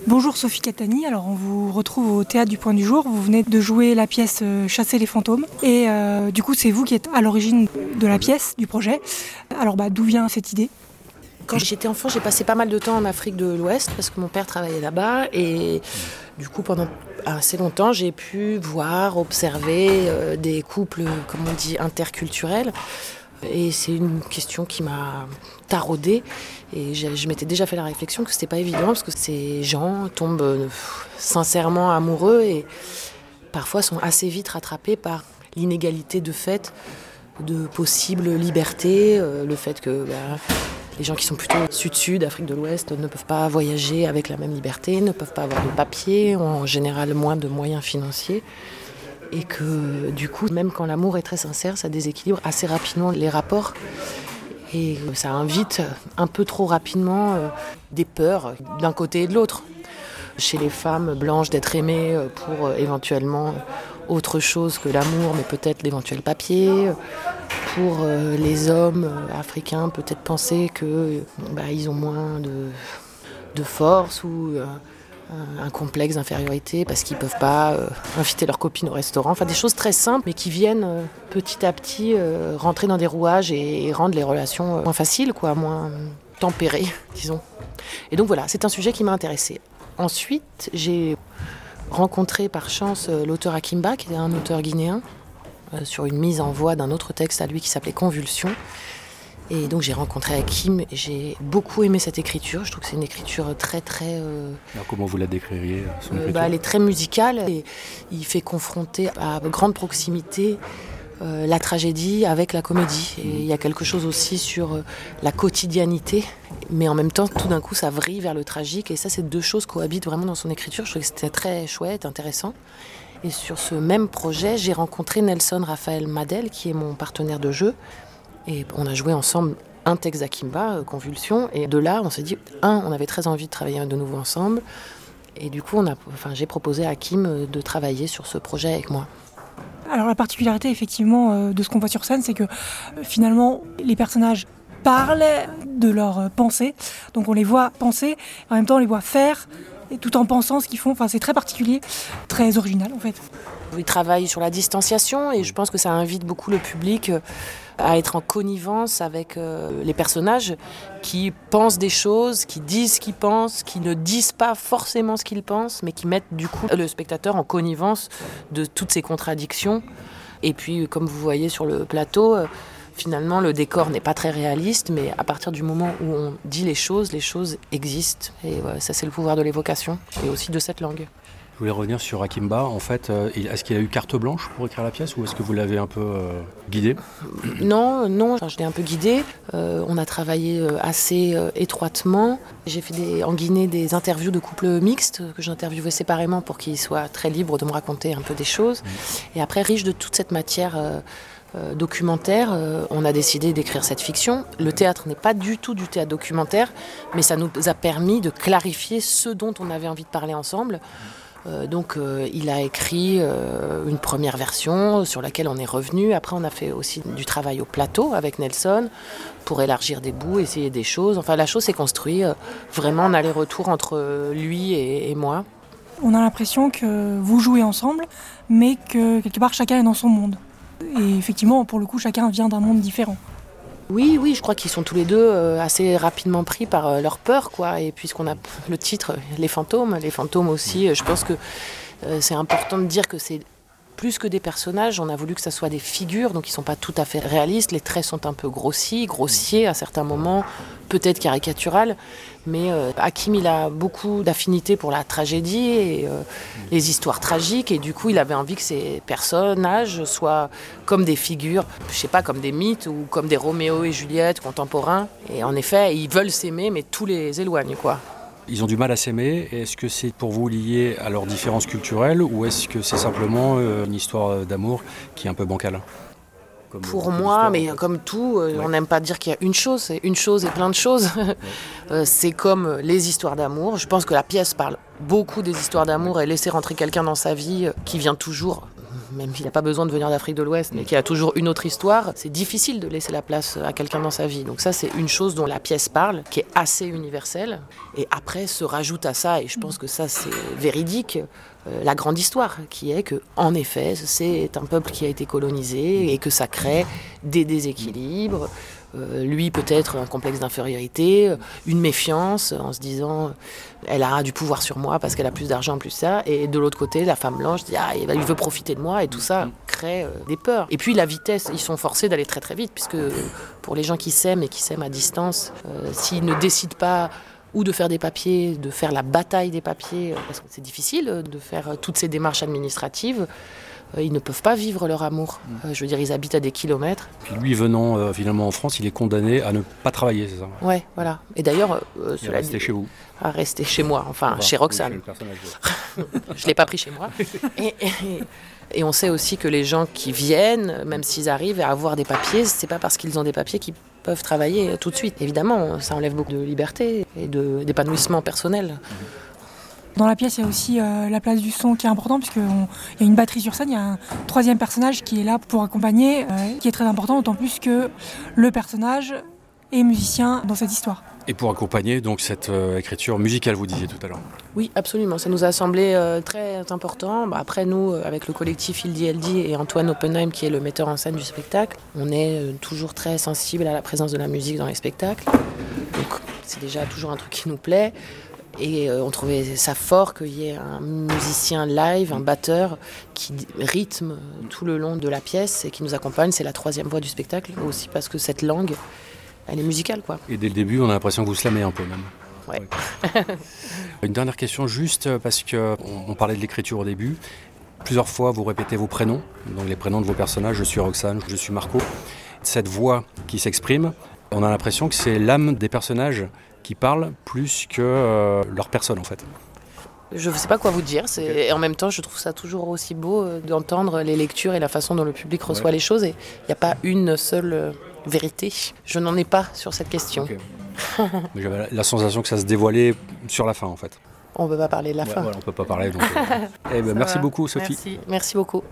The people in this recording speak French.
Bonjour Sophie Catani, alors on vous retrouve au Théâtre du Point du Jour. Vous venez de jouer la pièce Chasser les fantômes et du coup c'est vous qui êtes à l'origine de la pièce, du projet. Alors d'où vient cette idée ? Quand j'étais enfant, j'ai passé pas mal de temps en Afrique de l'Ouest parce que mon père travaillait là-bas et du coup pendant assez longtemps j'ai pu voir, observer des couples, comme on dit, interculturels. Et c'est une question qui m'a taraudée et je m'étais déjà fait la réflexion que c'était pas évident parce que ces gens tombent sincèrement amoureux et parfois sont assez vite rattrapés par l'inégalité de fait de possibles libertés, le fait que les gens qui sont plutôt sud-sud, Afrique de l'Ouest, ne peuvent pas voyager avec la même liberté, ne peuvent pas avoir de papier, ont en général moins de moyens financiers. Et que du coup, même quand l'amour est très sincère, ça déséquilibre assez rapidement les rapports. Et ça invite un peu trop rapidement des peurs d'un côté et de l'autre. Chez les femmes blanches, d'être aimées pour éventuellement autre chose que l'amour, mais peut-être l'éventuel papier. Pour les hommes africains, peut-être penser qu'ils ont moins de force ou un complexe d'infériorité parce qu'ils ne peuvent pas inviter leurs copines au restaurant. Enfin, des choses très simples, mais qui viennent petit à petit rentrer dans des rouages et rendre les relations moins faciles, moins tempérées, disons. Et donc voilà, c'est un sujet qui m'a intéressée. Ensuite, j'ai rencontré par chance l'auteur Akimba, qui est un auteur guinéen, sur une mise en voix d'un autre texte à lui qui s'appelait Convulsion. Et donc j'ai rencontré Hakim et j'ai beaucoup aimé cette écriture. Je trouve que c'est une écriture très très... Alors comment vous la décririez, son écriture ? Elle est très musicale et il fait confronter à grande proximité la tragédie avec la comédie. Et il y a quelque chose aussi sur la quotidianité, mais en même temps tout d'un coup ça vrille vers le tragique et ça, c'est deux choses cohabitent vraiment dans son écriture. Je trouve que c'était très chouette, intéressant. Et sur ce même projet, j'ai rencontré Nelson Raphaël Madel, qui est mon partenaire de jeu. Et on a joué ensemble un texte d'Akimba, Convulsion, et de là, on s'est dit, on avait très envie de travailler de nouveau ensemble, et du coup, j'ai proposé à Hakim de travailler sur ce projet avec moi. Alors la particularité, effectivement, de ce qu'on voit sur scène, c'est que finalement, les personnages parlent de leurs pensées, donc on les voit penser, en même temps on les voit faire, et tout en pensant ce qu'ils font. Enfin, c'est très particulier, très original en fait. Il travaille sur la distanciation et je pense que ça invite beaucoup le public à être en connivence avec les personnages qui pensent des choses, qui disent ce qu'ils pensent, qui ne disent pas forcément ce qu'ils pensent, mais qui mettent du coup le spectateur en connivence de toutes ces contradictions. Et puis, comme vous voyez sur le plateau, finalement, le décor n'est pas très réaliste, mais à partir du moment où on dit les choses existent. Et ça, c'est le pouvoir de l'évocation et aussi de cette langue. Je voulais revenir sur Akimba. En fait, est-ce qu'il a eu carte blanche pour écrire la pièce ou est-ce que vous l'avez un peu guidé ? Non, je l'ai un peu guidé. On a travaillé assez étroitement. J'ai fait en Guinée des interviews de couples mixtes que j'interviewais séparément pour qu'ils soient très libres de me raconter un peu des choses. Et après, riche de toute cette matière documentaire, on a décidé d'écrire cette fiction. Le théâtre n'est pas du tout du théâtre documentaire, mais ça nous a permis de clarifier ce dont on avait envie de parler ensemble. Donc il a écrit une première version sur laquelle on est revenu. Après on a fait aussi du travail au plateau avec Nelson pour élargir des bouts, essayer des choses. Enfin la chose s'est construite vraiment en aller-retour entre lui et moi. On a l'impression que vous jouez ensemble, mais que quelque part chacun est dans son monde. Et effectivement, pour le coup, chacun vient d'un monde différent. Oui, je crois qu'ils sont tous les deux assez rapidement pris par leur peur, Et puisqu'on a le titre, les fantômes aussi, je pense que c'est important de dire que c'est plus que des personnages. On a voulu que ça soit des figures, donc ils ne sont pas tout à fait réalistes. Les traits sont un peu grossiers à certains moments, peut-être caricatural. Mais Hakim, il a beaucoup d'affinité pour la tragédie et les histoires tragiques. Et du coup, il avait envie que ces personnages soient comme des figures, comme des mythes ou comme des Roméo et Juliette contemporains. Et en effet, ils veulent s'aimer, mais tout les éloigne, Ils ont du mal à s'aimer. Est-ce que c'est pour vous lié à leurs différences culturelles ou est-ce que c'est simplement une histoire d'amour qui est un peu bancale ? Pour moi, mais comme tout, on n'aime pas dire qu'il y a une chose, c'est une chose et plein de choses. C'est comme les histoires d'amour. Je pense que la pièce parle beaucoup des histoires d'amour et laisser rentrer quelqu'un dans sa vie qui vient toujours même s'il n'a pas besoin de venir d'Afrique de l'Ouest, mais qui a toujours une autre histoire, c'est difficile de laisser la place à quelqu'un dans sa vie. Donc ça, c'est une chose dont la pièce parle, qui est assez universelle. Et après, se rajoute à ça, et je pense que ça, c'est véridique, la grande histoire, qui est que, en effet, c'est un peuple qui a été colonisé et que ça crée des déséquilibres. Lui peut-être un complexe d'infériorité, une méfiance en se disant elle a du pouvoir sur moi parce qu'elle a plus d'argent, plus ça, et de l'autre côté la femme blanche dit il veut profiter de moi, et tout ça crée des peurs. Et puis la vitesse, ils sont forcés d'aller très très vite, puisque pour les gens qui s'aiment et qui s'aiment à distance, s'ils ne décident pas ou de faire des papiers, de faire la bataille des papiers, parce que c'est difficile de faire toutes ces démarches administratives, ils ne peuvent pas vivre leur amour. Je veux dire, ils habitent à des kilomètres. Puis lui, venant finalement en France, il est condamné à ne pas travailler, c'est ça? Ouais, voilà. Et d'ailleurs, il est resté chez vous? À rester chez moi, enfin chez Roxane. Je ne l'ai pas pris chez moi. Et on sait aussi que les gens qui viennent, même s'ils arrivent à avoir des papiers, c'est pas parce qu'ils ont des papiers qu'ils peuvent travailler tout de suite. Évidemment, ça enlève beaucoup de liberté et d'épanouissement personnel. Dans la pièce, il y a aussi la place du son qui est important, puisqu'il y a une batterie sur scène, il y a un troisième personnage qui est là pour accompagner, qui est très important, d'autant plus que le personnage est musicien dans cette histoire. Et pour accompagner donc cette écriture musicale, vous disiez tout à l'heure. Oui, absolument. Ça nous a semblé très important. Après, nous, avec le collectif Hildi Eldi et Antoine Oppenheim, qui est le metteur en scène du spectacle, on est toujours très sensible à la présence de la musique dans les spectacles. Donc, c'est déjà toujours un truc qui nous plaît. Et on trouvait ça fort qu'il y ait un musicien live, un batteur, qui rythme tout le long de la pièce et qui nous accompagne. C'est la troisième voix du spectacle, aussi parce que cette langue, elle est musicale, quoi. Et dès le début, on a l'impression que vous slamez un peu même. Ouais. Une dernière question, juste parce qu'on parlait de l'écriture au début. Plusieurs fois, vous répétez vos prénoms, donc les prénoms de vos personnages. Je suis Roxane, je suis Marco. Cette voix qui s'exprime, on a l'impression que c'est l'âme des personnages qui parlent plus que leur personne, en fait. Je ne sais pas quoi vous dire. Et en même temps, je trouve ça toujours aussi beau d'entendre les lectures et la façon dont le public reçoit les choses. Et il n'y a pas une seule vérité. Je n'en ai pas sur cette question. Okay. J'avais la sensation que ça se dévoilait sur la fin, en fait. On ne peut pas parler de la fin. Voilà, on ne peut pas parler. Donc, merci beaucoup, Sophie. Merci beaucoup.